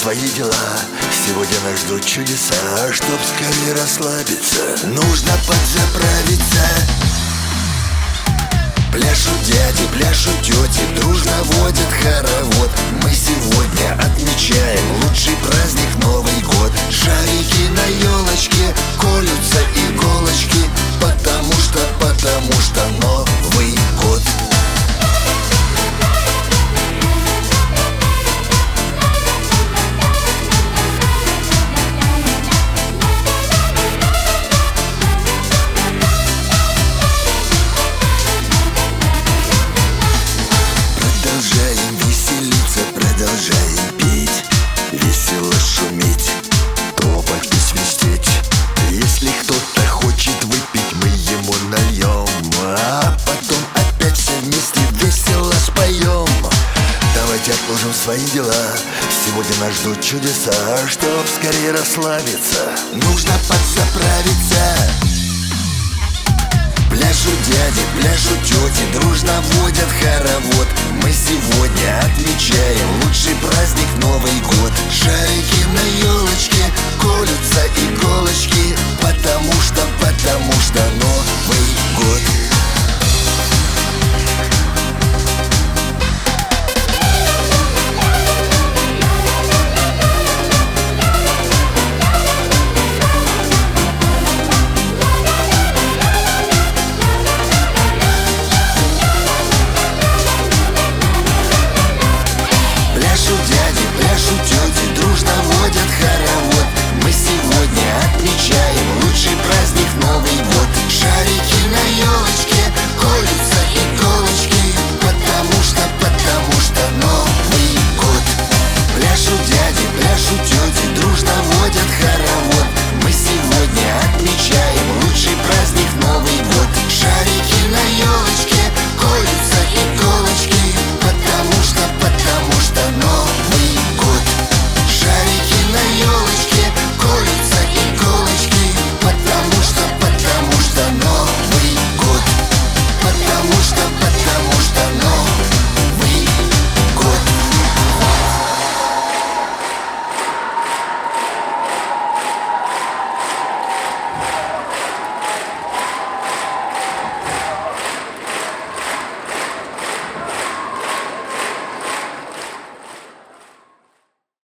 свои дела. Сегодня нас ждут чудеса. Чтоб скорее расслабиться, нужно подзаправиться. Пляшут дяди, пляшут тети, дружно водят хоровод. Мы сегодня отмечаем лучший праздник Новый год. Шарики на елочке, колются иголочки, потому что Новый год. Продолжаем веселиться, продолжаем петь, весело шуметь, топать и свистеть. Если кто-то хочет выпить, мы ему нальем, а потом опять все вместе весело споем. Давайте отложим свои дела, сегодня нас ждут чудеса. Чтоб скорее расслабиться, нужно подзаправиться. Пляшут дяди, пляшут тети, дружно водят хоровод. Мы сегодня отмечаем лучший праздник Новый год. Шарик